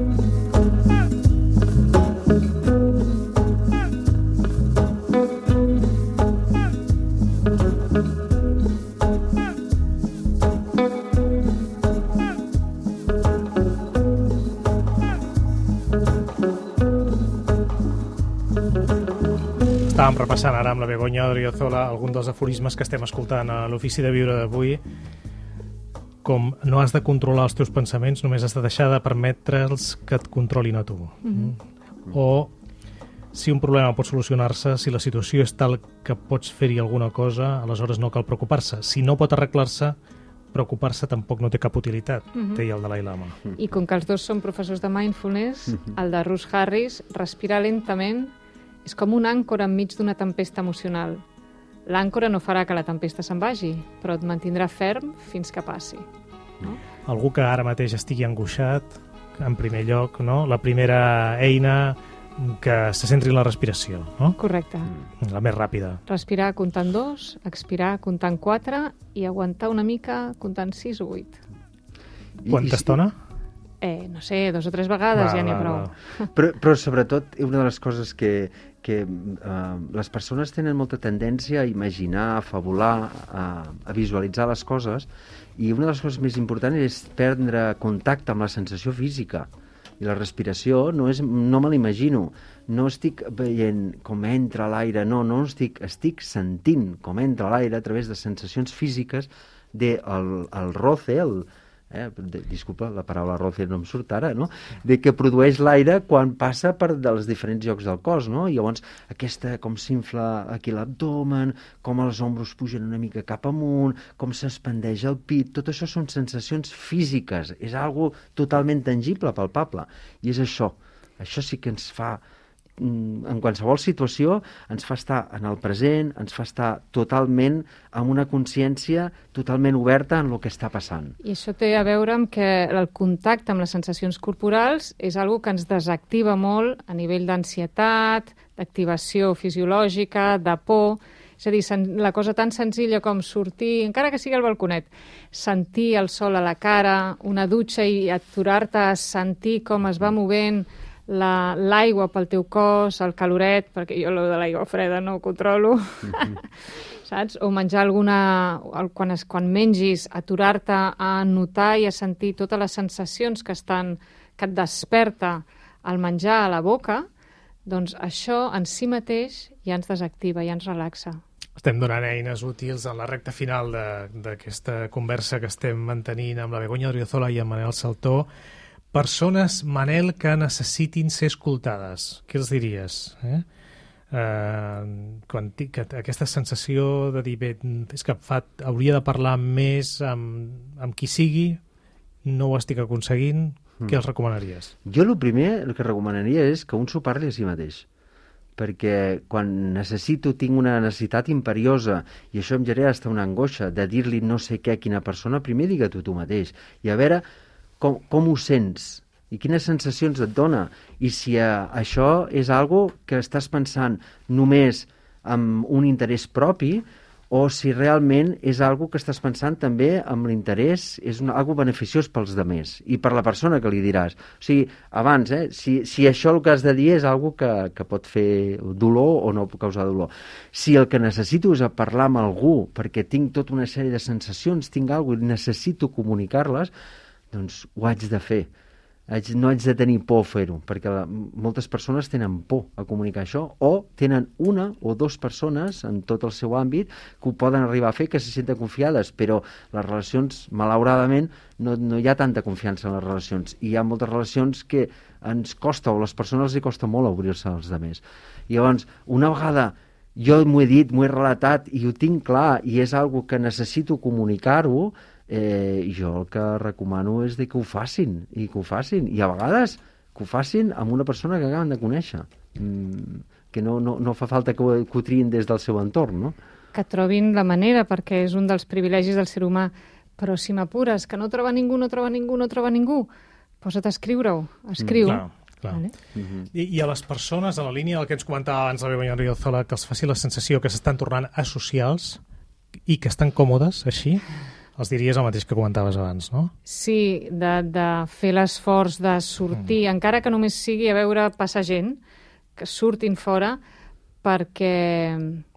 Estàvem repassant ara amb la Begoña Odriozola algun dels aforismes que estem escoltant a l'Ofici de Viure d'avui, com no has de controlar els teus pensaments, només has de deixar de permetre'ls que et controlin a tu. O si un problema pot solucionar-se, si la situació és tal que pots fer-hi alguna cosa, aleshores no cal preocupar-se. Si no pot arreglar-se, preocupar-se tampoc no té cap utilitat, deia el Dalai Lama. I com que els dos són professors de mindfulness, el de Russ Harris, respirar lentament és com un àncora enmig d'una tempesta emocional. L'àncora no farà que la tempesta se'n vagi, però et mantindrà ferm fins que passi. No? Algú que ara mateix estigui angoixat, en primer lloc, no? La primera eina, que se centri en la respiració, no? Correcte. La més ràpida. Respirar comptant 2, expirar comptant 4 i aguantar una mica comptant 6 o 8. Quanta estona? No sé, 2 o 3 vegades ja n'hi ha prou. Però sobretot, una de les coses que les persones tenen molta tendència a imaginar, a fabular, a visualitzar les coses, i una de les coses més importants és prendre contacte amb la sensació física. I la respiració no me l'imagino, no estic veient com entra l'aire, no estic sentint com entra l'aire a través de sensacions físiques del roce, disculpa, la paraula roce no em surt ara, no? De que produeix l'aire quan passa per dels diferents llocs del cos, no? I llavors aquesta, com s'infla aquí l'abdomen, com els ombros pugen una mica cap amunt, com s'expandeix el pit, tot això són sensacions físiques, és algo totalment tangible, palpable, i és això sí que ens fa, en qualsevol situació, ens fa estar en el present, ens fa estar totalment amb una consciència totalment oberta en el que està passant. I això té a veure amb que el contacte amb les sensacions corporals és algo que ens desactiva molt a nivell d'ansietat, d'activació fisiològica, de por. És a dir, la cosa tan senzilla com sortir, encara que sigui al balconet, sentir el sol a la cara, una dutxa i aturar-te a sentir com es va movent l'aigua pel teu cos, el caloret, perquè jo de l'aigua freda no ho controlo, saps? O menjar quan mengis, aturar-te a notar i a sentir totes les sensacions que et desperta el menjar a la boca, doncs això en si mateix ja ens desactiva, ja ens relaxa. Estem donant eines útils en la recta final d'aquesta conversa que estem mantenint amb la Begoña Odriozola i amb Manel Saltó. Persones, Manel, que necessitin ser escoltades. Què els diries? Aquesta sensació de dir, bé, és que hauria de parlar més amb qui sigui, no ho estic aconseguint, què els recomanaries? Jo el que recomanaria és que un s'ho parli a si mateix, perquè quan tinc una necessitat imperiosa i això em genera una angoixa de dir-li no sé què a quina persona, primer digue-t'ho tu mateix i a veure com ho sents i quines sensacions et dona i si això és algo que estàs pensant només amb un interès propi o si realment és algo que estàs pensant també amb l'interès, és algo beneficiós pels demés i per la persona que li diràs. O sigui, abans, si això el que has de dir és algo que pot fer dolor o no pot causar dolor. Si el que necessito és parlar amb algú perquè tinc tota una sèrie de sensacions, tinc alguna cosa i necessito comunicar-les, doncs ho haig de fer. No haig de tenir por a fer-ho, perquè moltes persones tenen por a comunicar això o tenen una o dues persones en tot el seu àmbit que ho poden arribar a fer, que se senten confiades, però les relacions, malauradament, no hi ha tanta confiança en les relacions. I hi ha moltes relacions que ens costa, o a les persones els costa molt obrir-se als altres. I llavors, una vegada jo m'ho he dit, m'ho he relatat i ho tinc clar i és algo que necessito comunicar-ho, jo el que recomano és que ho facin i a vegades que ho facin amb una persona que acaben de conèixer, que no fa falta que ho triïn des del seu entorn, no? Que trobin la manera, perquè és un dels privilegis del ser humà, però si m'apures que no troba ningú, posa't a escriure-ho, escriu. Clar. Vale. I a les persones, a la línia del que ens comentava abans la Begoña Odriozola, que els faci la sensació que s'estan tornant asocials i que estan còmodes així, els diries el mateix que comentaves abans, no? Sí, de fer l'esforç de sortir, encara que només sigui a veure passar gent, que surtin fora per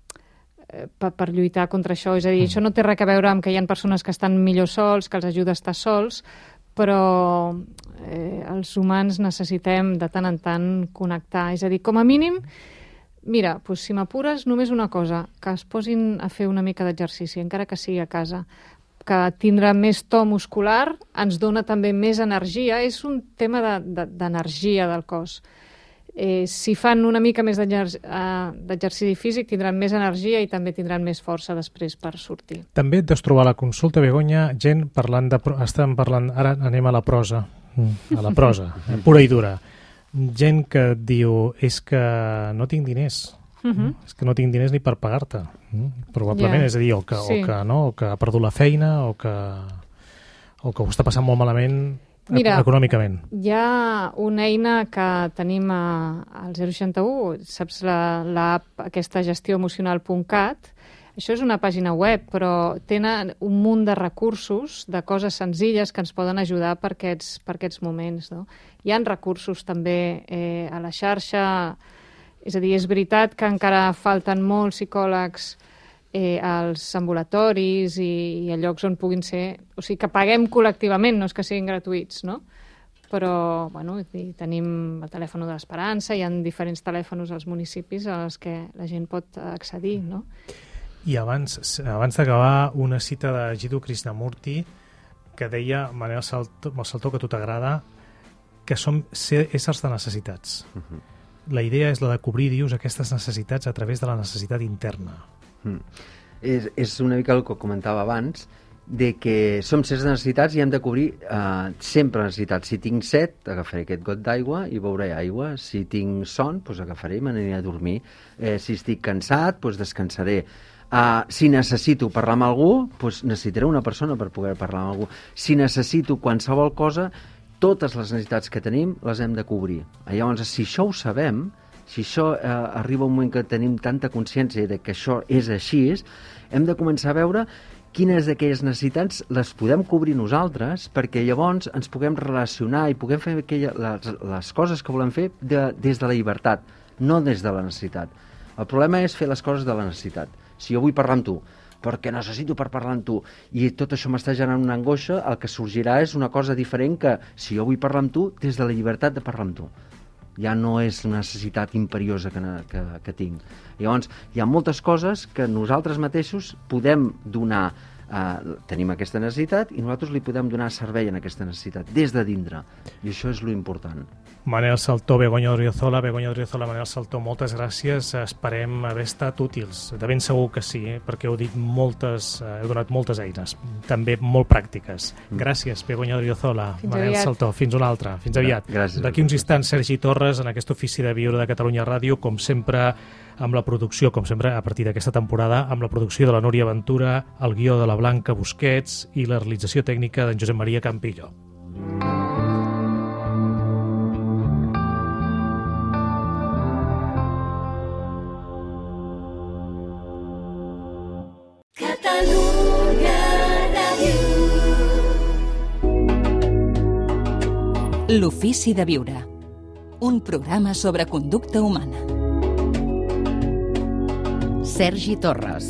lluitar contra això. És a dir, això no té res a veure amb que hi ha persones que estan millor sols, que els ajuda a estar sols, però els humans necessitem de tant en tant connectar. És a dir, com a mínim, mira, doncs si m'apures, només una cosa, que es posin a fer una mica d'exercici, encara que sigui a casa, que tindre més to muscular ens dona també més energia. És un tema d'energia del cos. Si fan una mica més d'exercici físic tindran més energia i també tindran més força després per sortir. També et deus trobar a la consulta, Begoña, gent parlant ara anem a la prosa, pura i dura. Gent que et diu, és que no tinc diners. És que no tinc diners ni per pagar-te. Probablement, és a dir, o que ha perdut la feina o que ho està passant molt malament econòmicament. Hi ha una eina que tenim al 061, saps, l'app aquesta gestioemocional.cat. Això és una pàgina web, però tenen un munt de recursos, de coses senzilles que ens poden ajudar per aquests moments. No? Hi ha recursos també a la xarxa. És a dir, és veritat que encara falten molts psicòlegs als ambulatoris i a llocs on puguin ser... O sigui, que paguem col·lectivament, no és que siguin gratuïts, no? Però, bueno, tenim el telèfon de l'Esperança, hi ha diferents telèfons als municipis als que la gent pot accedir, no? I abans d'acabar, una cita de Jiddu Krishnamurti que deia Manel Saltó, que a tu t'agrada, que som éssers de necessitats. La idea és la de cobrir, dius, aquestes necessitats a través de la necessitat interna. És una mica el que comentava abans, de que som éssers de necessitats i hem de cobrir sempre necessitats. Si tinc set, agafaré aquest got d'aigua i beuré aigua. Si tinc son, doncs agafaré i m'aniré a dormir. Si estic cansat, doncs descansaré. Si necessito parlar amb algú, doncs necessitaré una persona per poder parlar amb algú. Si necessito qualsevol cosa, totes les necessitats que tenim les hem de cobrir. Llavors, si això ho sabem, si això arriba un moment que tenim tanta consciència de que això és així, hem de començar a veure quines d'aquelles necessitats les podem cobrir nosaltres, perquè llavors ens puguem relacionar i puguem fer les coses que volem fer des de la llibertat, no des de la necessitat. El problema és fer les coses de la necessitat. Si jo vull parlar amb tu, perquè necessito per parlar amb tu, i tot això m'està generant una angoixa, el que sorgirà és una cosa diferent que si jo vull parlar amb tu des de la llibertat de parlar amb tu. Ja no és una necessitat imperiosa que tinc. Llavors, hi ha moltes coses que nosaltres mateixos podem donar, tenim aquesta necessitat i nosaltres li podem donar servei en aquesta necessitat, des de dintre. I això és lo important. Manel Saltó, Begoña Odriozola, Manel Saltó, moltes gràcies. Esperem haver estat útils. De ben segur que sí, perquè heu donat moltes eines, també molt pràctiques. Gràcies, Begoña Odriozola, Manel Saltó. Fins una altra. Fins aviat. D'aquí uns instants, Sergi Torres, en aquest Ofici de Viure de Catalunya Ràdio, com sempre, amb la producció, com sempre, a partir d'aquesta temporada, amb la producció de la Núria Ventura, el guió de la Blanca Busquets i la realització tècnica d'en Josep Maria Campillo. L'Ofici de Viure, un programa sobre conducta humana. Sergi Torres.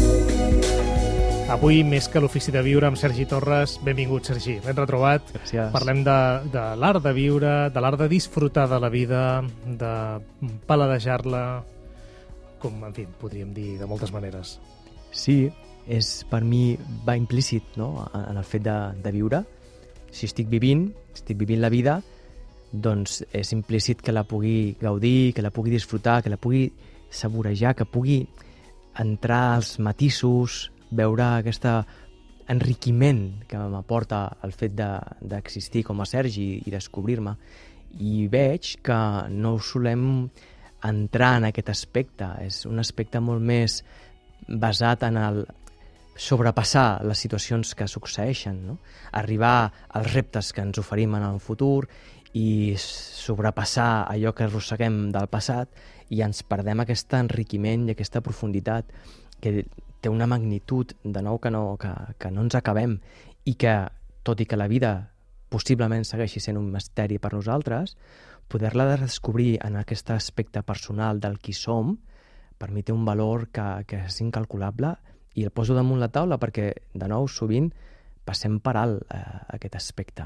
Avui, més que l'Ofici de Viure amb Sergi Torres, benvingut, Sergi. Ben retrobat. Gràcies. Parlem de l'art de viure, de l'art de disfrutar de la vida, de paladejar-la, com, en fi, podríem dir de moltes maneres. Sí, per mi va implícit, no?, en el fet de viure. Si estic vivint la vida, doncs és implícit que la pugui gaudir, que la pugui disfrutar, que la pugui saborejar, que pugui entrar als matisos, veure aquest enriquiment que m'aporta el fet d'existir com a Sergi i descobrir-me. I veig que no solem entrar en aquest aspecte. És un aspecte molt més basat en el sobrepassar les situacions que succeeixen, no? Arribar als reptes que ens oferim en el futur i sobrepassar allò que arrosseguem del passat, i ens perdem aquest enriquiment i aquesta profunditat que té una magnitud, de nou, que no ens acabem, i que, tot i que la vida possiblement segueixi sent un misteri per nosaltres, poder-la descobrir en aquest aspecte personal del qui som, per mi té un valor que és incalculable, i el poso damunt la taula perquè, de nou, sovint passem per alt aquest aspecte.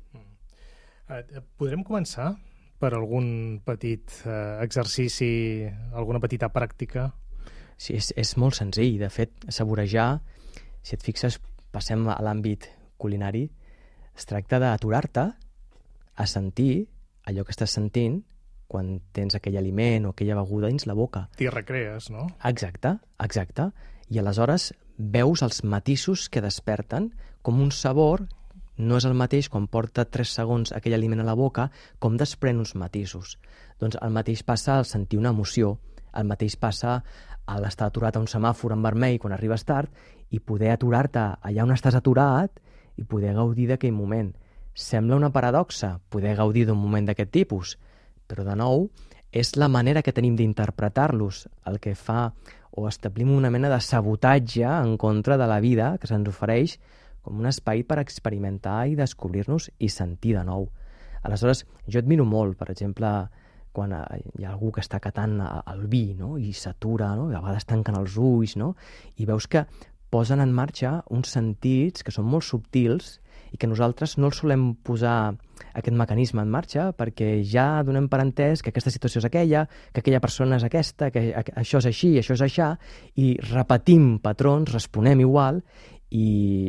Podrem començar per algun petit exercici, alguna petita pràctica? Sí, és molt senzill. De fet, saborejar, si et fixes, passem a l'àmbit culinari, es tracta d'aturar-te a sentir allò que estàs sentint quan tens aquell aliment o aquella beguda dins la boca. T'hi recrees, no? Exacte. I aleshores veus els matisos que desperten, com un sabor no és el mateix quan porta 3 segons aquell aliment a la boca, com desprèn uns matisos. Doncs el mateix passa al sentir una emoció, el mateix passa a l'estar aturat a un semàfor en vermell quan arribes tard i poder aturar-te allà on estàs aturat i poder gaudir d'aquell moment. Sembla una paradoxa poder gaudir d'un moment d'aquest tipus, però de nou és la manera que tenim d'interpretar-los el que fa, o establim una mena de sabotatge en contra de la vida que se'ns ofereix com un espai per experimentar i descobrir-nos i sentir de nou. Aleshores, jo admiro molt, per exemple, quan hi ha algú que està catant el vi, no?, i s'atura, no?, i a vegades tanquen els ulls, no?, i veus que posen en marxa uns sentits que són molt subtils i que nosaltres no els solem posar aquest mecanisme en marxa perquè ja donem per entès que aquesta situació és aquella, que aquella persona és aquesta, que això és així, això és aixà, i repetim patrons, responem igual, i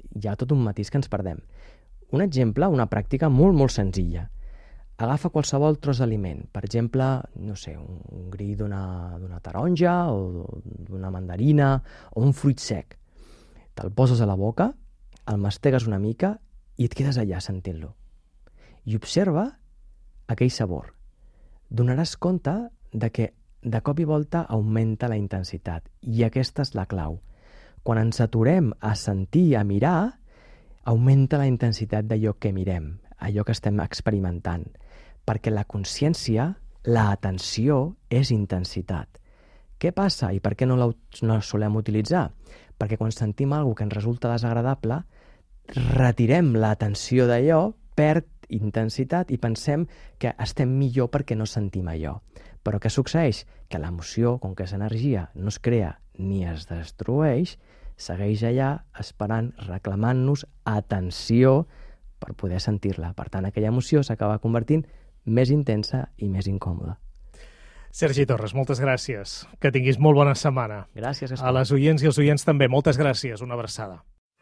hi ha tot un matís que ens perdem. Un exemple, una pràctica molt, molt senzilla. Agafa qualsevol tros d'aliment, per exemple, no sé, un gri d'una taronja o d'una mandarina o un fruit sec. Te'l poses a la boca, el mastegues una mica i et quedes allà sentint-lo. I observa aquell sabor. Donaràs compte de que de cop i volta augmenta la intensitat i aquesta és la clau. Quan ens aturem a sentir, a mirar, augmenta la intensitat d'allò que mirem, allò que estem experimentant, perquè la consciència, l'atenció, és intensitat. Què passa i per què no la solem utilitzar? Perquè quan sentim alguna que ens resulta desagradable, retirem l'atenció d'allò, perd intensitat i pensem que estem millor perquè no sentim allò. Però què succeeix? Que l'emoció, com que és energia, no es crea ni es destrueix, segueix allà esperant, reclamant-nos atenció per poder sentir-la. Per tant, aquella emoció s'acaba convertint més intensa i més incòmoda. Sergi Torres, moltes gràcies. Que tinguis molt bona setmana. Gràcies, Gaspar. A les oients i els oients també, moltes gràcies. Una abraçada.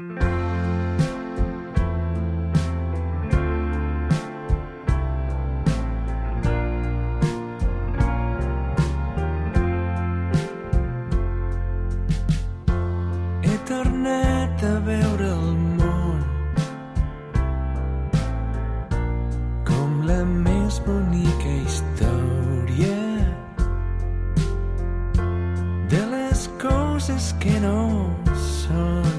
Tornat a veure el món com la més bonica història de les coses que no són,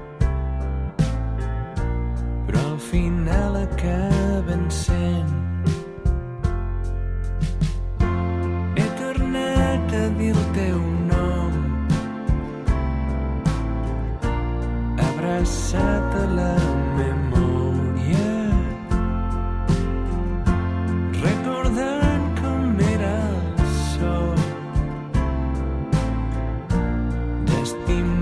però al final acaben sent. He tornat a dir el teu nom, abraçat a la memòria, recordant com era el sol d'estimar